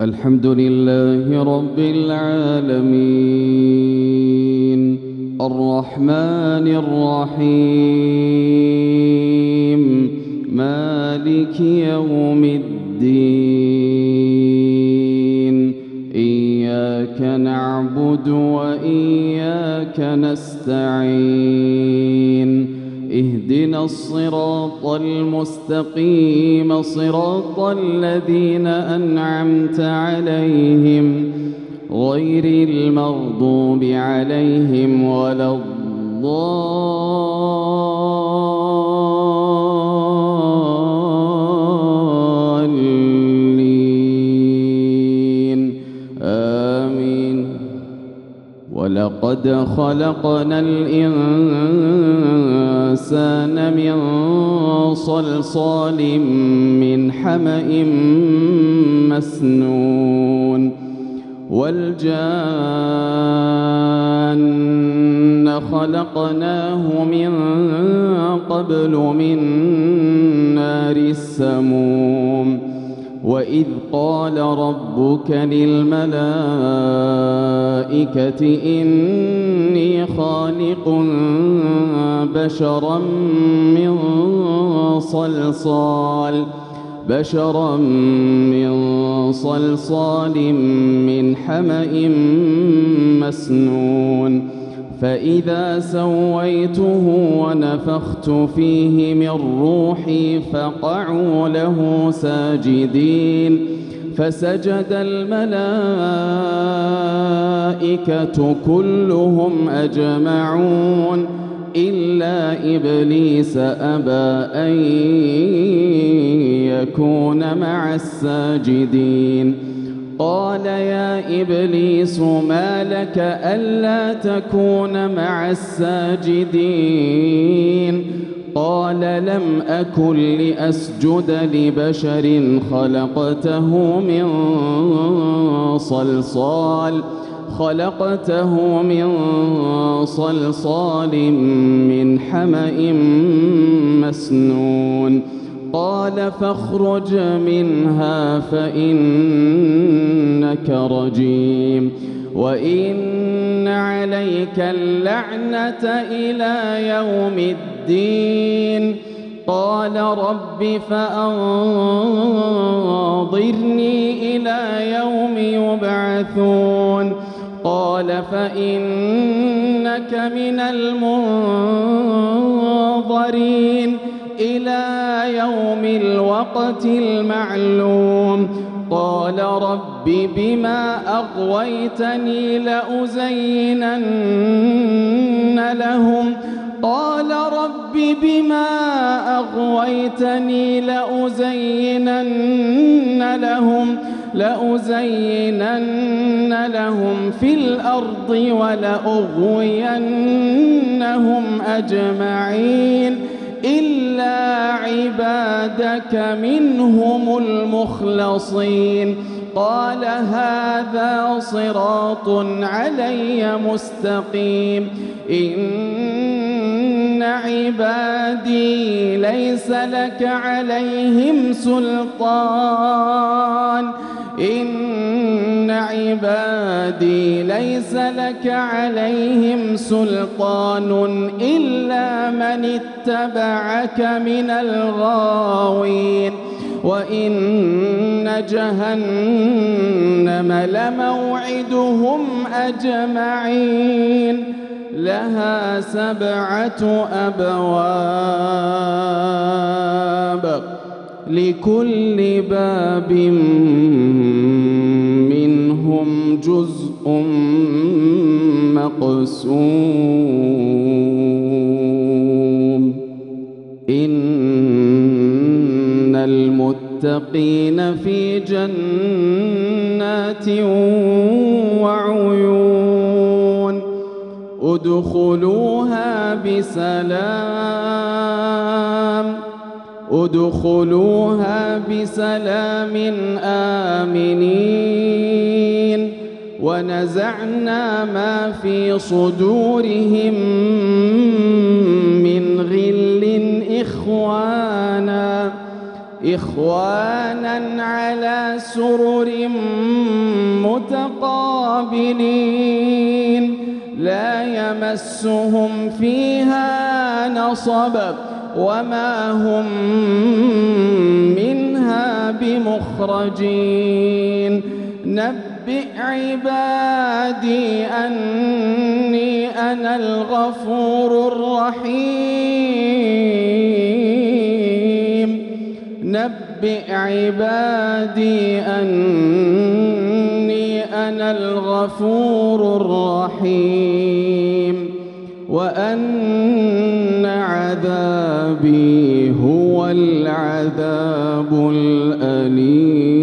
الحمد لله رب العالمين الرحمن الرحيم مالك يوم الدين إياك نعبد وإياك نستعين اهدنا الصراط المستقيم صراط الذين أنعمت عليهم غير المغضوب عليهم ولا الضالين آمين. ولقد خلقنا الإنسان من صلصال من حمأ مسنون والجان خلقناه من قبل من نار السموم وإذ قال ربك للملائكة إني خالق بشرا من صلصال من حمأ مسنون فإذا سويته ونفخت فيه من روحي فقعوا له ساجدين فسجد الملائكة كلهم أجمعون إلا إبليس أبى أن يكون مع الساجدين قال يا إبليس ما لك ألا تكون مع الساجدين قال لم أكن لأسجد لبشر خلقته من صلصال من حمأ مسنون قال فاخرج منها فإنك رجيم وإن عليك اللعنة إلى يوم الدين قال رب فأنظرني إلى يوم يبعثون قال فإنك من المنظرين إلى يوم الوقت المعلوم قال رب بما أغويتني لأزينن لهم في الأرض ولأغوينهم أجمعين إلا عبادك منهم المخلصين قال هذا صراط علي مستقيم إن عبادي ليس لك عليهم سلطان إلا من اتبعك من الغاوين وإن جهنم لموعدهم أجمعين لها 7 أبواب لكل باب منهم جزء مقسوم إن المتقين في جنات وعيون ادخلوها بسلام آمنين ونزعنا ما في صدورهم من غل إخوانا إخوانا على سرر متقابلين لا يمسهم فيها نصب وما هم منها بمخرجين نبئ عبادي أني أنا الغفور الرحيم نبئ عبادي أني أنا الغفور الرحيم وأن عذابي هو العذاب الأليم